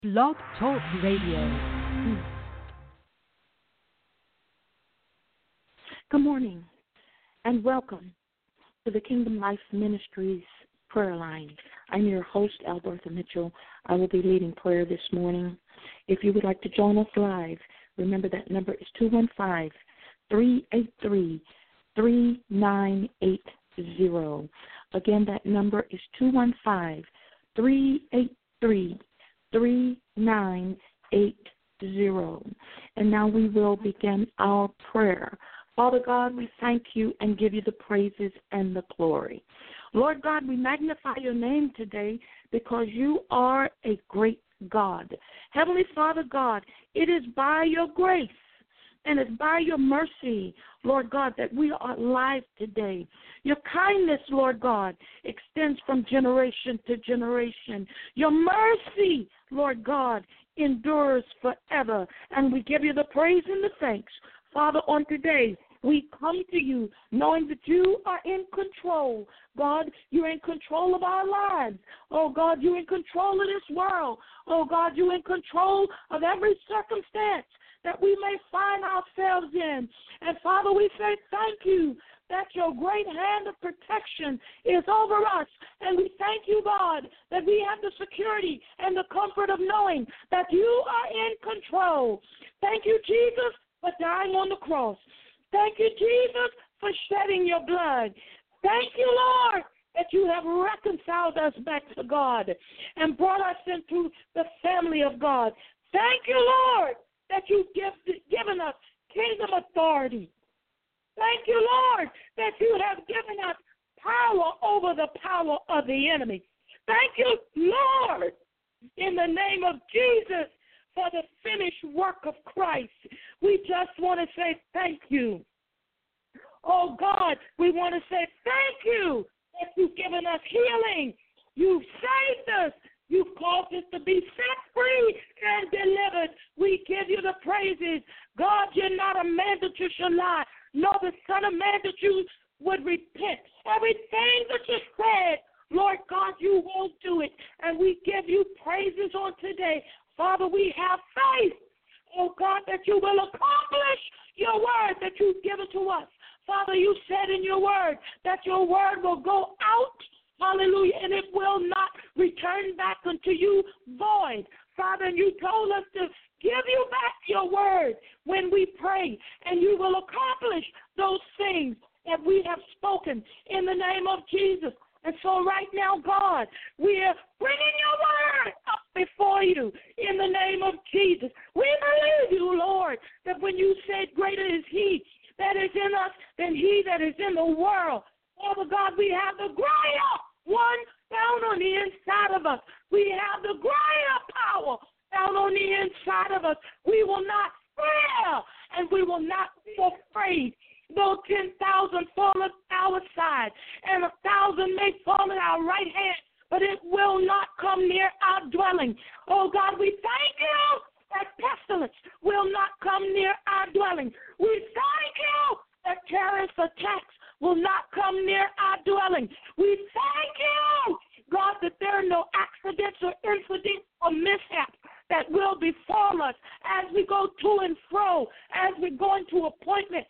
Blog Talk Radio. Good morning and welcome to the Kingdom Life Ministries prayer line. I'm your host, Albertha Mitchell. I will be leading prayer this morning. If you would like to join us live, remember that number is 215-383-3980. Again, that number is 215-383-3980. And now we will begin our prayer. Father God, we thank you and give you the praises and the glory. Lord God, we magnify your name today because you are a great God. Heavenly Father God, it is by your grace and it's by your mercy, Lord God, that we are alive today. Your kindness, Lord God, extends from generation to generation. Your mercy, Lord God, endures forever. And we give you the praise and the thanks. Father, on today, we come to you knowing that you are in control. God, you're in control of our lives. Oh, God, you're in control of this world. Oh, God, you're in control of every circumstance that we may find ourselves in. And, Father, we say thank you that your great hand of protection is over us. And we thank you, God, that we have the security and the comfort of knowing that you are in control. Thank you, Jesus, for dying on the cross. Thank you, Jesus, for shedding your blood. Thank you, Lord, that you have reconciled us back to God and brought us into the family of God. Thank you, Lord, that you've given us kingdom authority. Thank you, Lord, that you have given us power over the power of the enemy. Thank you, Lord, in the name of Jesus, for the finished work of Christ. We just want to say thank you. Oh, God, we want to say thank you that you've given us healing. You've saved us. You've caused us to be set free and delivered. We give you the praises. God, you're not a man that you should lie, nor the Son of Man that you would repent. Everything that you said, Lord God, you will do it. And we give you praises on today. Father, we have faith, oh God, that you will accomplish your word that you've given to us. Father, you said in your word that your word will go out, hallelujah, and it will not return back unto you void. Father, you told us to give you back your word when we pray, and you will accomplish those things that we have spoken in the name of Jesus. And so right now, God, we are bringing your word up before you in the name of Jesus. We believe you, Lord, that when you said greater is he that is in us than he that is in the world. Father God, we have the greater one down on the inside of us. We have the greater power down on the inside of us. We will not fear and we will not be afraid. Though 10,000 fall at our side and 1,000 may fall at our right hand, but it will not come near our dwelling. Oh, God, we thank you that pestilence will not come near our dwelling. We thank you that terrorist attacks will not come near our dwelling. We thank you, God, that there are no accidents or incidents or mishaps that will befall us as we go to and fro, as we go into appointments,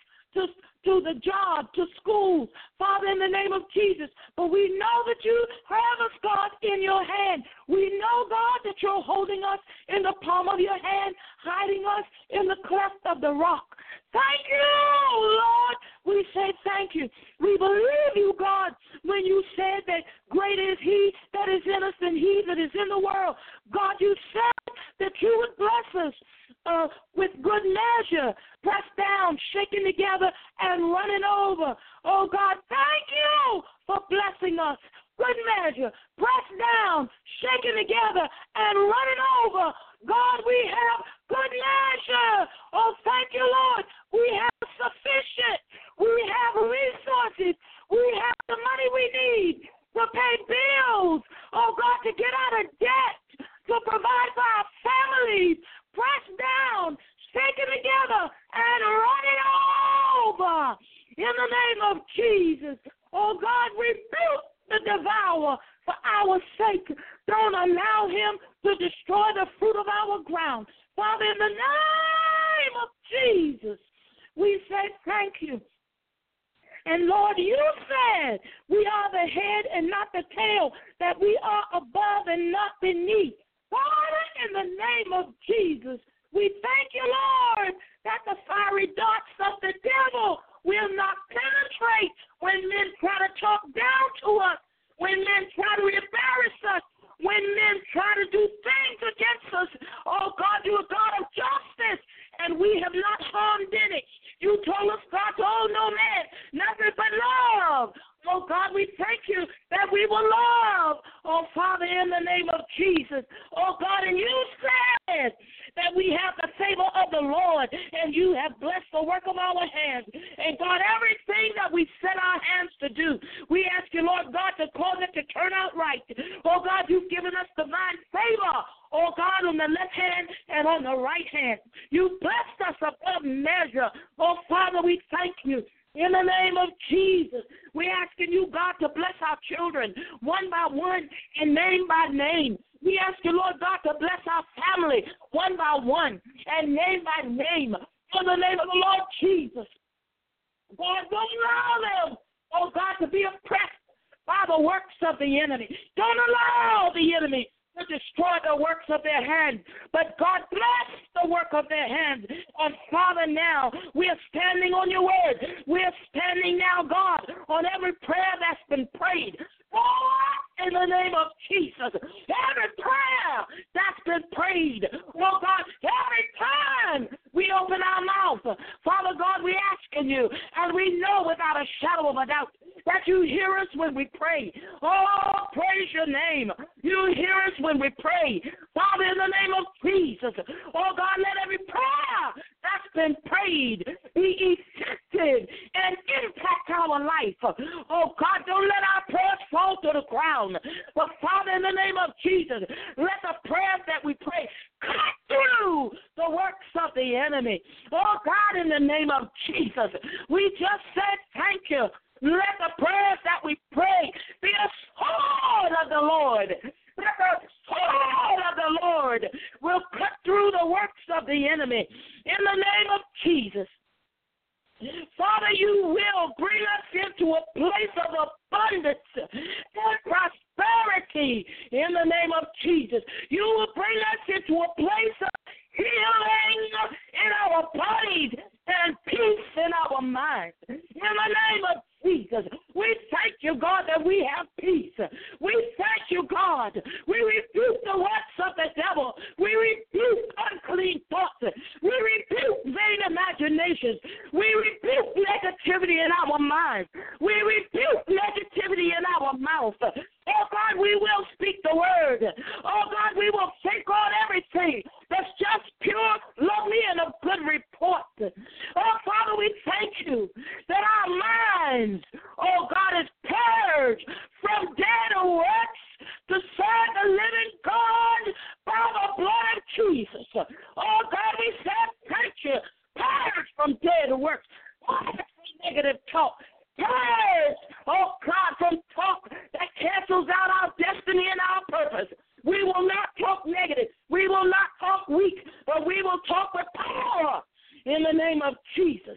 to the job, to school, Father, in the name of Jesus. But we know that you have us, God, in your hand. We know, God, that you're holding us in the palm of your hand, hiding us in the cleft of the rock. Thank you, Lord. We say thank you. We believe you, God, when you said that greater is he that is in us than he that is in the world. God, you said that you would bless us with good measure, pressed down, shaken together, and running over. Oh, God, thank you for blessing us. Good measure, pressed down, shaken together, and running over. God, we have good measure. Oh, thank you, Lord. We have sufficient. We have resources. We have the money we need to pay bills. Oh, God, to get out of debt, to provide for our families. Pressed down, shaken together, and running over. In the name of Jesus. Oh, God, rebuke the devourer for our sake. Don't allow him to destroy the fruit of our ground. Father, in the name of Jesus, we say thank you. And Lord, you said we are the head and not the tail, that we are above and not beneath. Father, in the name of Jesus, we thank you, Lord, that the fiery darts of the devil will not penetrate when men try to talk down to us, when men try to embarrass us, when men try to do things against us. Oh, God, you are God of justice, and we have not harmed any. You told us, God, to owe no man, nothing but love. Oh, God, we thank you that we will love. Oh, Father, in the name of Jesus. Oh, God, and you said that we have the favor of the Lord, and you have blessed the work of our hands. And, God, everything that we set our hands to do, we ask you, Lord God, to cause it to turn out right. Oh, God, you've given us divine favor. Oh, God, on the left hand and on the right hand. You blessed us above measure. Oh, Father, we thank you. In the name of Jesus, we're asking you, God, to bless our children one by one and name by name. We ask you, Lord God, to bless our family one by one and name by name. In the name of the Lord Jesus. God, don't allow them, oh God, to be oppressed by the works of the enemy. Don't allow the enemy to destroy the works of their hands. But God, bless the work of their hands. And Father, now we are standing on your word. We are standing now, God, on every prayer that's been prayed. God, in the name of Jesus, every prayer that's been prayed, oh God, every time we open our mouth, Father God, we asking you, and we know without a shadow of a doubt that you hear us when we pray. Oh, praise your name. You hear us when we pray. Father, in the name of Jesus, oh God, let every prayer that's been prayed be effective and impact our life. Oh God, don't let our prayers fall to the ground. But Father, in the name of Jesus, let the prayers that we pray cut through the works of the enemy. Oh God, in the name of Jesus, we just said thank you. Let the prayers that we pray be a sword of the Lord. Let the sword of the Lord will cut through the works of the enemy. In the name of Jesus. Father, you will bring us into a place of abundance and prosperity in the name of Jesus. You will bring us into a place of healing in our bodies and peace in our minds. In the name of Jesus, we thank you, God, that we have peace. We thank you, God. We rebuke the works of the devil. We rebuke unclean thoughts. We rebuke vain imaginations. We rebuke negativity in our minds. We rebuke negativity in our mouth. Oh, God, we will speak the word. Oh, God, we will think on everything that's just pure, lovely, and of good report. Oh, Father, we thank you that our minds, oh, God, is purged from dead works to serve the living God by the blood of Jesus. Oh, God, we say thank you. Purged from dead works. Purged from negative talk. Purged, oh, God, from talk that cancels out our destiny and our purpose. We will not talk negative. We will not talk weak, but we will talk with power in the name of Jesus.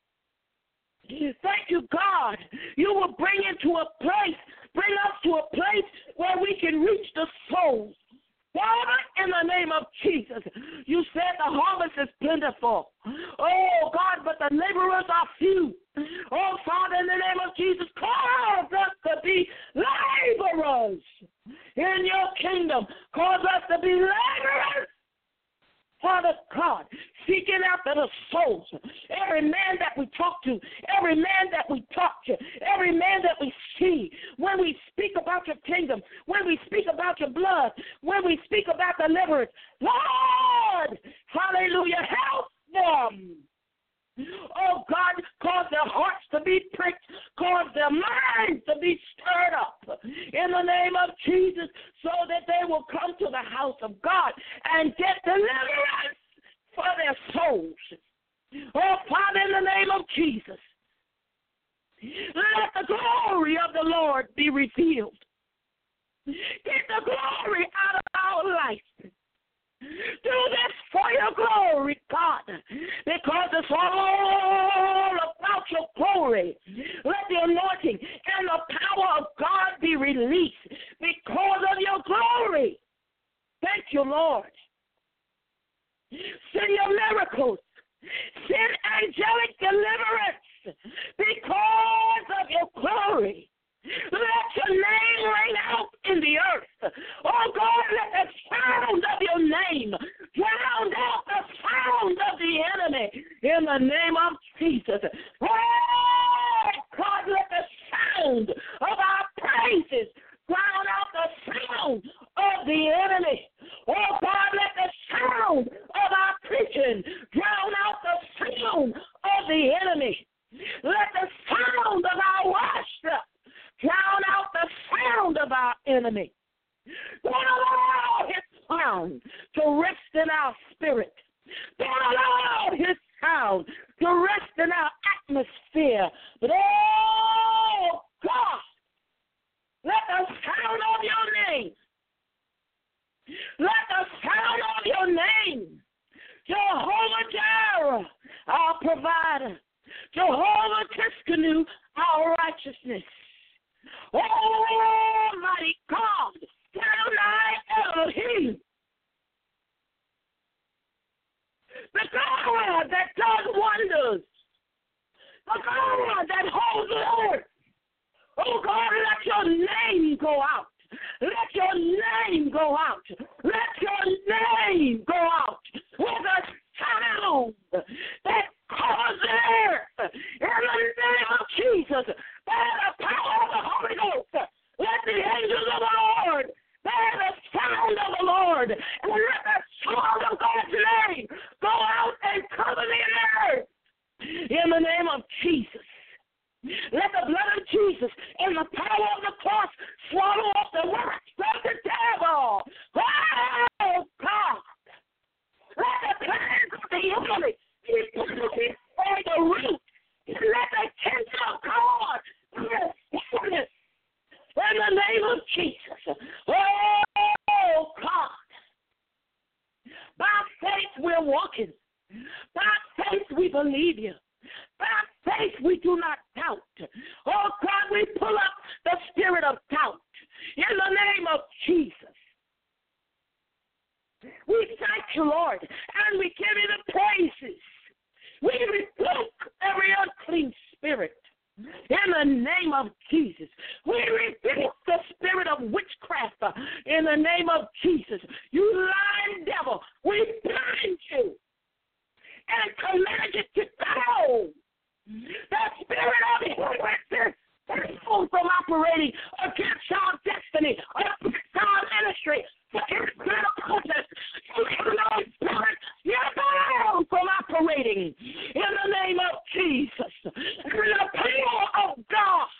Thank you, God. You will bring us to a place where we can reach the souls. Father, in the name of Jesus, you said the harvest is plentiful. Oh, God, but the laborers are few. Oh, Father, in the name of Jesus, cause us to be laborers in your kingdom. Cause us to be laborers. Father God, seeking after the souls. Every man that we talk to, every man that we talk to, every man that we see, when we speak about your kingdom, when we speak about your blood, when we speak about deliverance, Lord, hallelujah, help them. Oh, God, cause their hearts to be pricked, cause their minds to be stirred up in the name of Jesus so that they will come to the house of God and get deliverance for their souls. Oh, Father, in the name of Jesus, let the glory of the Lord be revealed. Get the glory out of our life. do this for your glory, God, because it's all about your glory. Let the anointing and the power of God be released because of your glory. Thank you, Lord. Send your miracles. Send angelic deliverance because of your glory. Let your name ring out in the earth. Oh, God, let the sound of your name drown out the sound of the enemy in the name of Jesus. Oh, God, let the sound of our praises drown out the sound of the enemy. Oh, God, let the sound of our preaching drown out the sound of the enemy. Let the sound of our worship drown out the sound of our enemy. Don't allow his sound to rest in our spirit. Don't allow his sound to rest in our atmosphere. But, oh, God, let the sound of your name, let the sound of your name, Jehovah Jireh, our provider, Jehovah Tiskanu, our righteousness. Almighty God, Adonai Elohim, the God that does wonders, the God that holds the earth. Oh, God, let your name go out. Let your name go out. Let your name go out with a sound that causes the earth in the name of Jesus. By the power of the Holy Ghost, let the angels of the Lord bear the sound of the Lord, and let the sound of God's name go out and cover the earth. In the name of Jesus. Let the blood of Jesus and the power of the cross swallow up the works of the devil. Oh, God. Let the plans of the enemy be put before the root. Let the kingdom of God be established in the name of Jesus. Oh, God. By faith we're walking. By faith we believe you. By faith we do not doubt. Oh, God, we pull up the spirit of doubt in the name of Jesus. We thank you, Lord, and we give you the praises. We rebuke every unclean spirit in the name of Jesus. We rebuke the spirit of witchcraft in the name of Jesus. You lying devil, we bind you and command it to go. The spirit of hindrance from operating against our destiny, against our ministry, against our purpose. You're bound from operating in the name of Jesus. And the power of God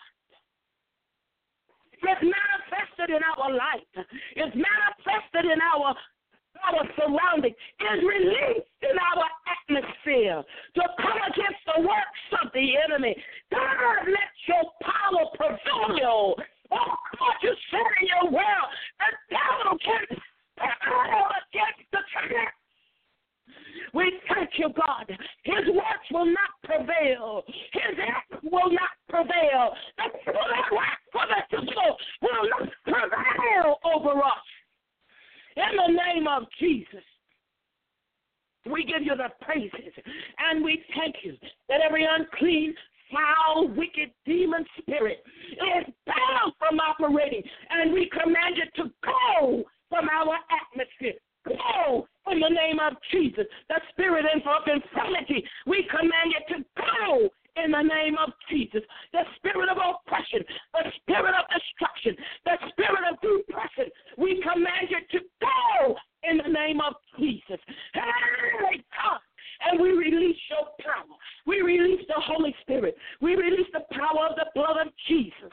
is manifested in our life, is manifested in our surrounding, is released in our atmosphere to come against the works of the enemy. God, let your power prevail. Oh, God, you said in your will, the devil can prevail against the church. We thank you, God. His works will not prevail. His acts will not prevail. The works for the devil will not prevail over us. In the name of Jesus, we give you the praises, and we thank you that every unclean, foul, wicked demon spirit is bound from operating, and we command it to go from our atmosphere. Go in the name of Jesus. The spirit of infirmity, we command it to go in the name of Jesus. The spirit of oppression, the spirit of destruction, the spirit of depression, we command you to go in the name of Jesus. Hey, God. And we release your power. We release the Holy Spirit. We release the power of the blood of Jesus.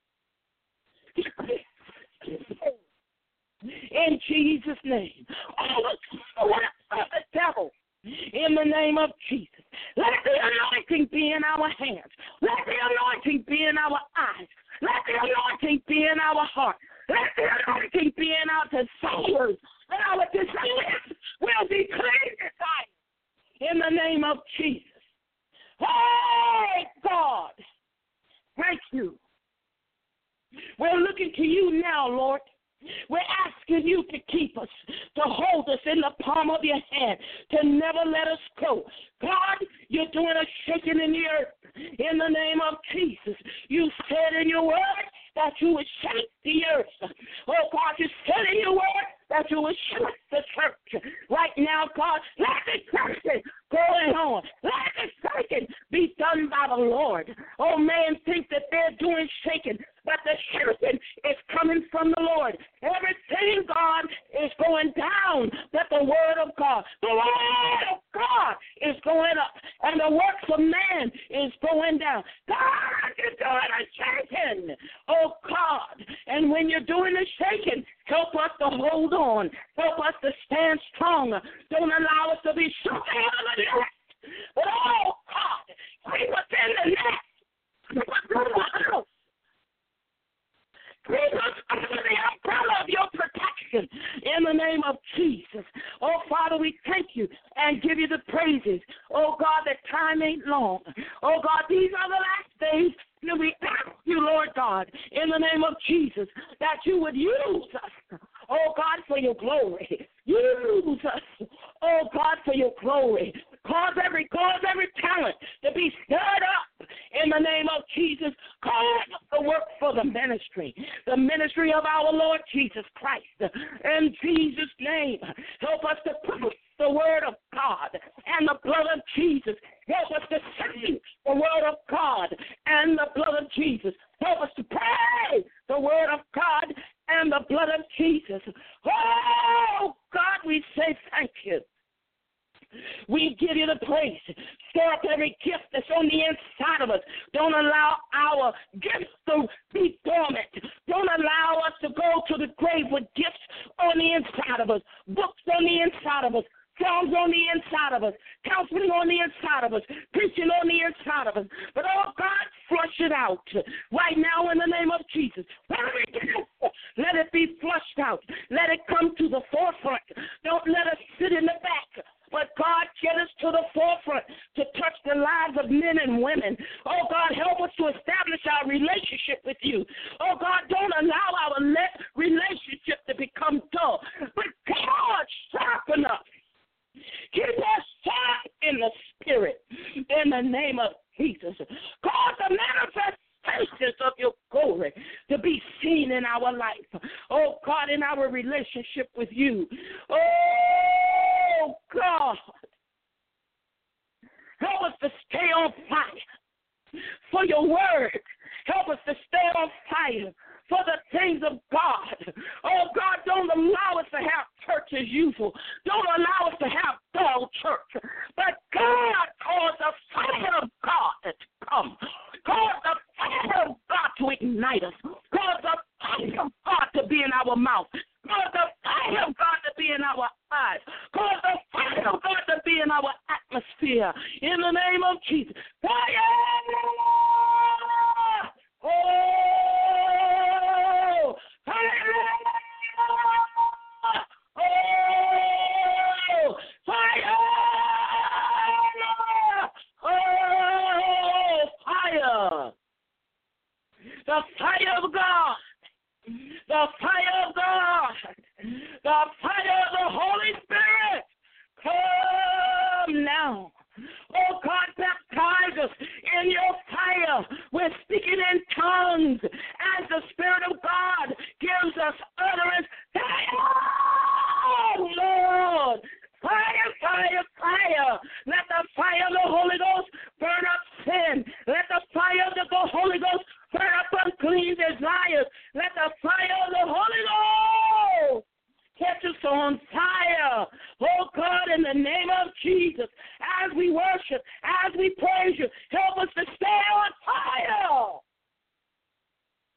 In Jesus' name. All the works of the devil. In the name of Jesus. Let the anointing be in our hands. Let the anointing be in our eyes. Let the anointing be in our heart. Let the anointing be in our desires. And our desires will be name of Jesus. Hey, God, thank you. We're looking to you now, Lord. We're asking you to keep us, to hold us in the palm of your hand, to never let us go. God, you're doing a shaking in the earth in the name of Jesus. You said in your word that you would shake the earth. Oh, God, you said in your word that you would shake the church. Right now, God, let the shaking going on. Let the shaking be done by the Lord. Oh, man, think that they're doing shaking, but the shaking is coming from the Lord. Everything, God, is going down, that the word of God, the word of God is going up, and the works of man is going down. God is doing a shaking. Oh, God. And when you're doing the shaking, help us to hold on. Help us to stand strong. Don't allow us to be shaken out of the net. But, oh, God, keep us in the net. Keep us in the house. Keep us under the umbrella of your protection in the name of Jesus. Oh, Father, we thank you and give you the praises. Oh, God, that time ain't long. Oh, God, these are the last days. And we ask you, Lord God, in the name of Jesus, that you would use us, oh, God, for your glory. Use us, oh, God, for your glory. Cause every talent to be stirred up in the name of Jesus. Cause the work for the ministry of our Lord Jesus Christ. In Jesus' name, help us to preach the word of God and the blood of Jesus. Help us to sing the word of God and the blood of Jesus. Help us to pray the word of God and the blood of Jesus. Oh, God, we say thank you. We give you the praise. Stir up every gift that's on the inside of us. Don't allow our gifts to be dormant. Don't allow us to go to the grave with gifts on the inside of us, books on the inside of us, songs on the inside of us, counseling on the inside of us, preaching on the inside of us. But, oh, God, flush it out right now in the name of Jesus. Let it be flushed out. Let it come to the forefront. Don't let us sit in the back. But, God, get us to the forefront to touch the lives of men and women. Oh, God, help us to establish our relationship with you. Oh, God, don't allow our relationship to become dull. But, God, sharpen us. Keep us sharp in the spirit in the name of Jesus. Cause the manifestations of your glory to be seen in our life. Oh, God, in our relationship with you. Oh, God. Help us to stay on fire for your word. Help us to stay on fire for the things of God. Oh, God, don't allow us to have church as usual. Don't allow us to have dull church. But, God, cause the fire of God to come. Cause the fire of God to ignite us. Cause the fire of God to be in our mouth. Cause the fire of God to be in our eyes. Cause the fire of God to be in our atmosphere. In the name of Jesus. Fire! Oh! Fire! Oh! Fire! Oh! Fire! The fire of God! The fire of God! The fire of the Holy Spirit! Come now! Oh, God, baptize us in your fire. We're speaking in tongues as the Spirit of God gives us utterance. Oh, Lord. Fire, fire, fire. Let the fire of the Holy Ghost burn up sin. Let the fire of the Holy Ghost burn up unclean desires. Let the fire of the Holy Ghost catch us on fire. Oh, God, in the name of Jesus, as we worship, as we praise you, help us to stay on fire.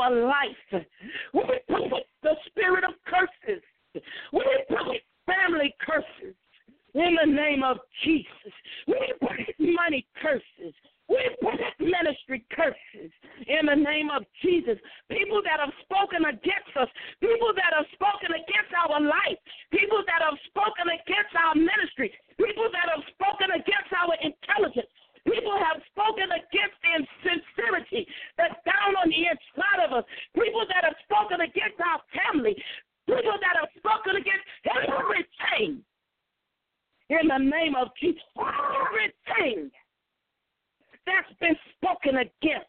our life. We rebuke the spirit of curses. We rebuke family curses in the name of Jesus. We rebuke money curses. We rebuke ministry curses in the name of Jesus. People that have spoken against us, people that have spoken against our life, people that have spoken against our ministry, people that have spoken against our intelligence, people have spoken against the insincerity that's down on the inside of us, people that have spoken against our family, people that have spoken against everything in the name of Jesus, everything that's been spoken against.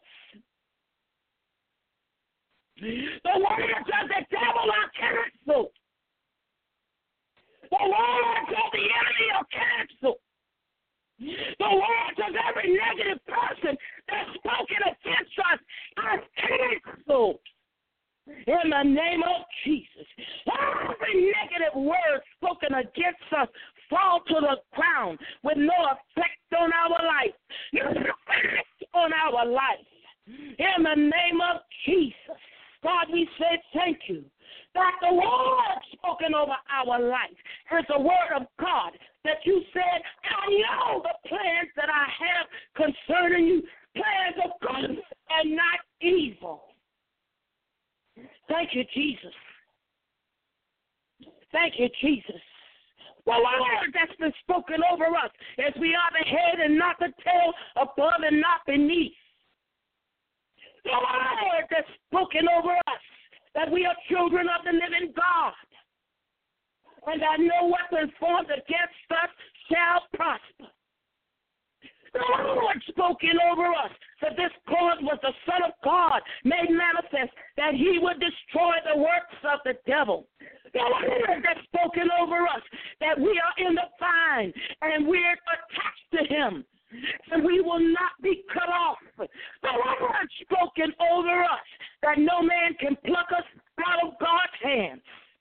The words of the devil are canceled. The words of the enemy are canceled. The words of every negative person that's spoken against us are canceled. In the name of Jesus, every negative word spoken against us fall to the ground with no effect on our life, no effect on our life. In the name of Jesus, God, we say thank you that the word spoken over our life is the word of God, that you said, I know the plans that I have concerning you, plans of good and not evil. Thank you, Jesus. Thank you, Jesus. The word that's been spoken over us as we are the head and not the tail, above and not beneath. The word that's spoken over us that we are children of the living God and that no weapon formed against us shall prosper. The Lord spoken over us that this cause was the Son of God made manifest, that he would destroy the works of the devil. The Lord that's spoken over us that we are in the vine and we're attached to him and we will not be cut off. The Lord spoken over us that no man can pluck us out of God's hands.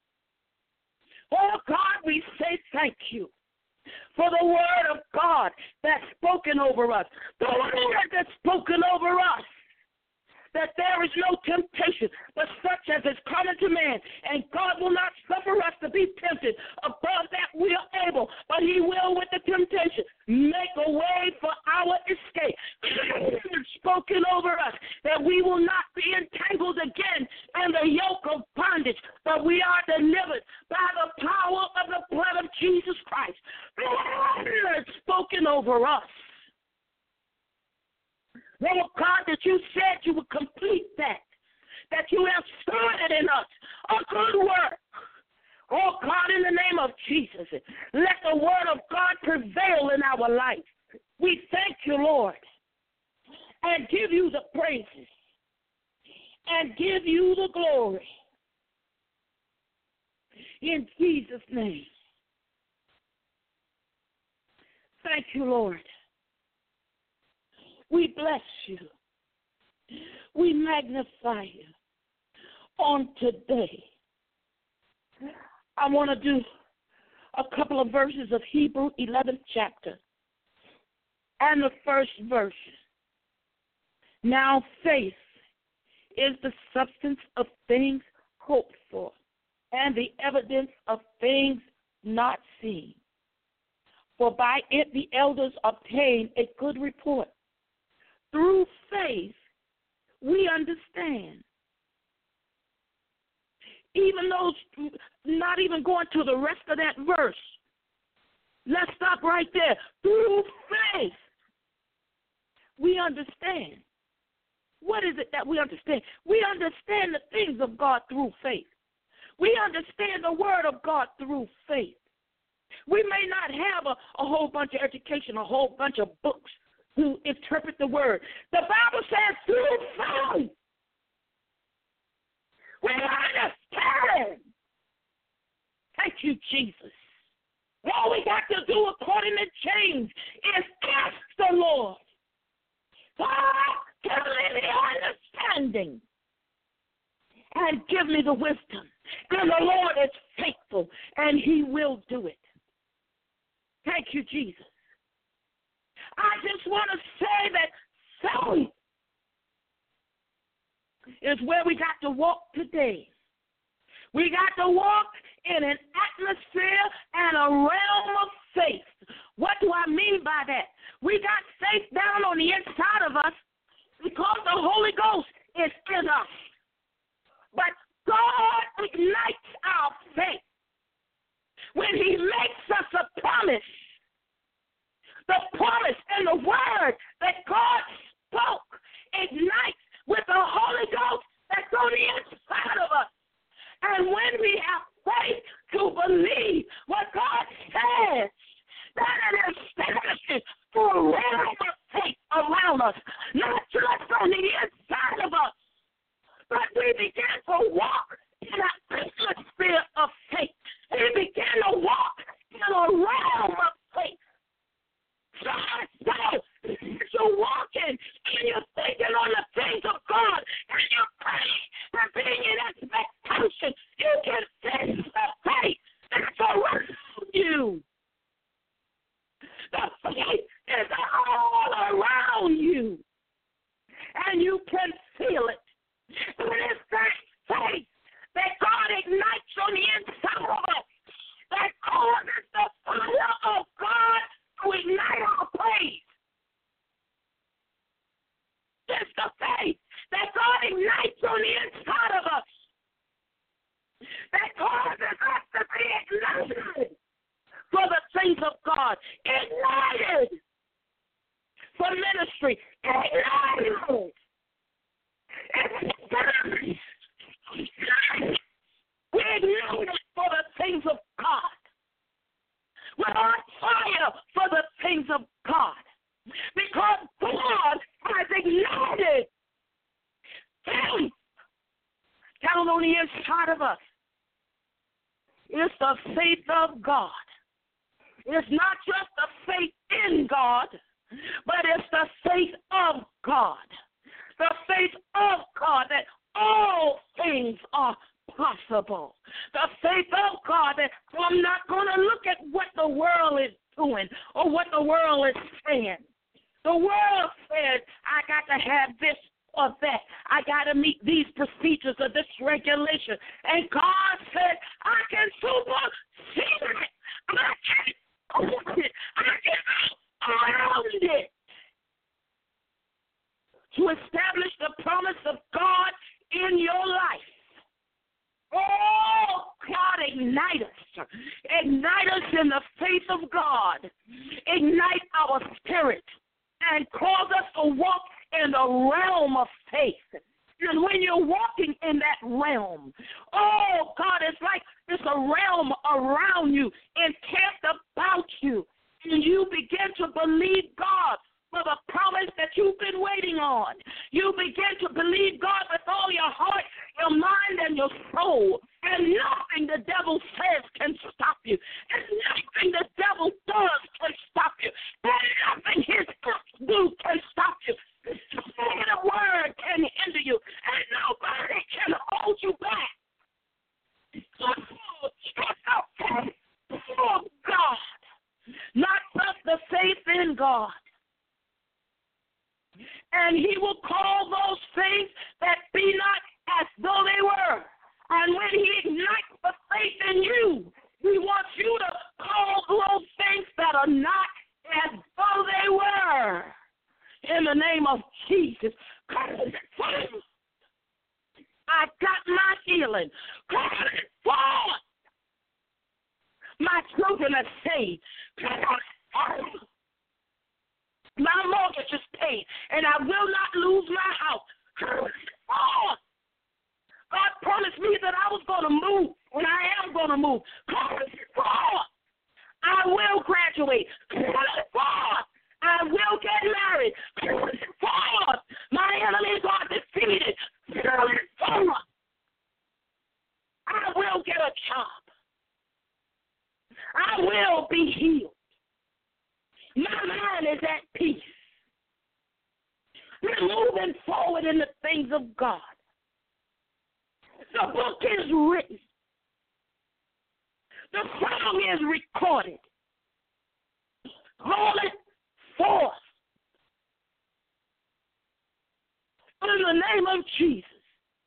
Oh God, we say thank you for the word of God that's spoken over us, the word that's spoken over us, that there is no temptation but such as is common to man, and God will not suffer us to be tempted above that we are able, but he will with the temptation make a way for our escape. Spoken over us that we will not be entangled again in the yoke of bondage, but we are delivered by the power of the blood of Jesus Christ. The word spoken over us. Lord God, that you said you would complete that you have started in us a good work. Oh God, in the name of Jesus, let the word of God prevail in our life. We thank you, Lord, and give you the praises and give you the glory. In Jesus' name. Thank you, Lord. We bless you. We magnify you on today. I want to do a couple of verses of Hebrews 11th chapter and the first verse. Now faith is the substance of things hoped for and the evidence of things not seen. For by it the elders obtained a good report. Through faith, we understand. Even those, not even going to the rest of that verse. Let's stop right there. Through faith, we understand. What is it that we understand? We understand the things of God through faith. We understand the word of God through faith. We may not have a whole bunch of education, a whole bunch of books to interpret the word. The Bible says through faith, we understand. Thank you, Jesus. All we got to do according to James is ask the Lord. God, give me the understanding and give me the wisdom. And the Lord is faithful, and he will do it. Thank you, Jesus. I just want to say that faith is where we got to walk today. We got to walk in an atmosphere and a realm of faith. What do I mean by that? We got faith down on the inside of us because the Holy Ghost is in us. But God ignites our faith when he makes us a promise. The promise and the word that God spoke ignites with the Holy Ghost that's on the inside of us. And when we have faith to believe what God says, that it establishes the realm of faith around us, not just on the inside of us, but we begin to walk in an atmosphere of faith. We begin to walk in a realm of faith. So you're walking and you're thinking on the things of God and you're praying and being in expectation. You can sense the faith that's around you. The faith is all around you. And you can feel it. But it's that faith that God ignites on the inside of us that causes the fire of God to ignite our praise. It's the faith that God ignites on the inside of us that causes us to be ignited for the things of God, ignited for ministry, ignited. We're ignited for the things of God. We're on fire for the things of God. Because God has ignited faith down on the inside of us. It's the faith of God. It's not just the faith in God, but it's the faith of God. The faith of God that all things are possible. The faith of God that I'm not going to look at what the world is doing or what the world is saying. The world says, I got to have this or that. I got to meet these procedures or this regulation. And God said, I can supersede it. I can own it. I can around it. To establish the promise of God in your life. Oh, God, ignite us. Ignite us in the faith of God. Ignite our spirit and cause us to walk in the realm of faith. And when you're walking in that realm, oh, God, it's like there's a realm around you and camped about you. And you begin to believe God for the promise that you've been waiting on. You begin to believe God with all your heart, your mind, and your soul. And nothing the devil says can stop you. And nothing the devil does can stop you. And nothing his acts do can stop you. The word can hinder you. And nobody can hold you back. Oh, God. Not just the faith in God. And he will call those things that be not as though they were. And when he ignites the faith in you, he wants you to call those things that are not as though they were. In the name of Jesus. I got my healing. My children are saved. My mortgage is paid, and I will not lose my house. God promised me that I was going to move, and I am going to move. I will graduate. I will get married. My enemies are defeated. I will get a job. I will be healed. My mind is at peace. We're moving forward in the things of God. The book is written. The song is recorded. Call it forth. In the name of Jesus.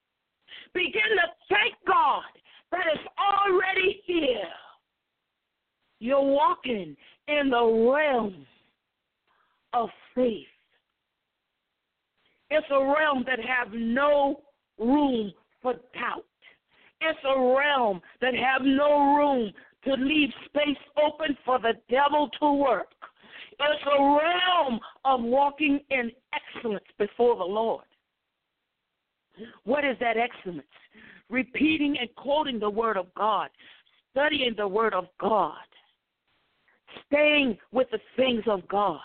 Begin to thank God that it's already here. You're walking in the realm of faith. It's a realm that has no room for doubt. It's a realm that has no room to leave space open for the devil to work. It's a realm of walking in excellence before the Lord. What is that excellence? Repeating and quoting the Word of God, studying the Word of God, staying with the things of God.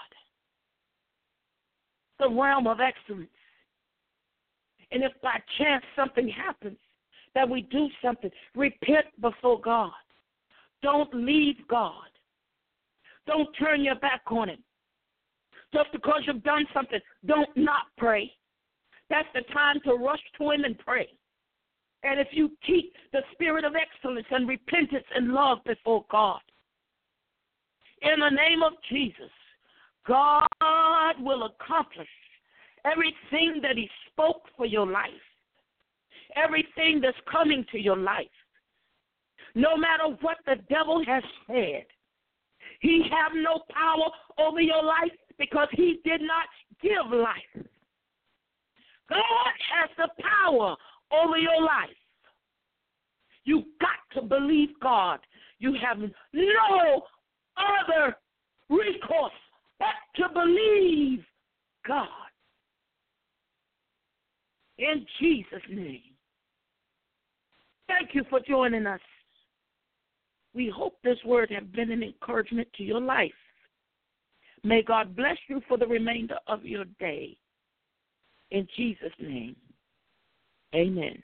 The realm of excellence. And if by chance something happens, that we do something, repent before God. Don't leave God. Don't turn your back on Him. Just because you've done something, don't not pray. That's the time to rush to Him and pray. And if you keep the spirit of excellence and repentance and love before God, in the name of Jesus, God will accomplish everything that He spoke for your life, everything that's coming to your life. No matter what the devil has said, he have no power over your life because he did not give life. God has the power over your life. You got to believe God. You have no other recourse but to believe God. In Jesus' name. Thank you for joining us. We hope this word has been an encouragement to your life. May God bless you for the remainder of your day. In Jesus' name, amen.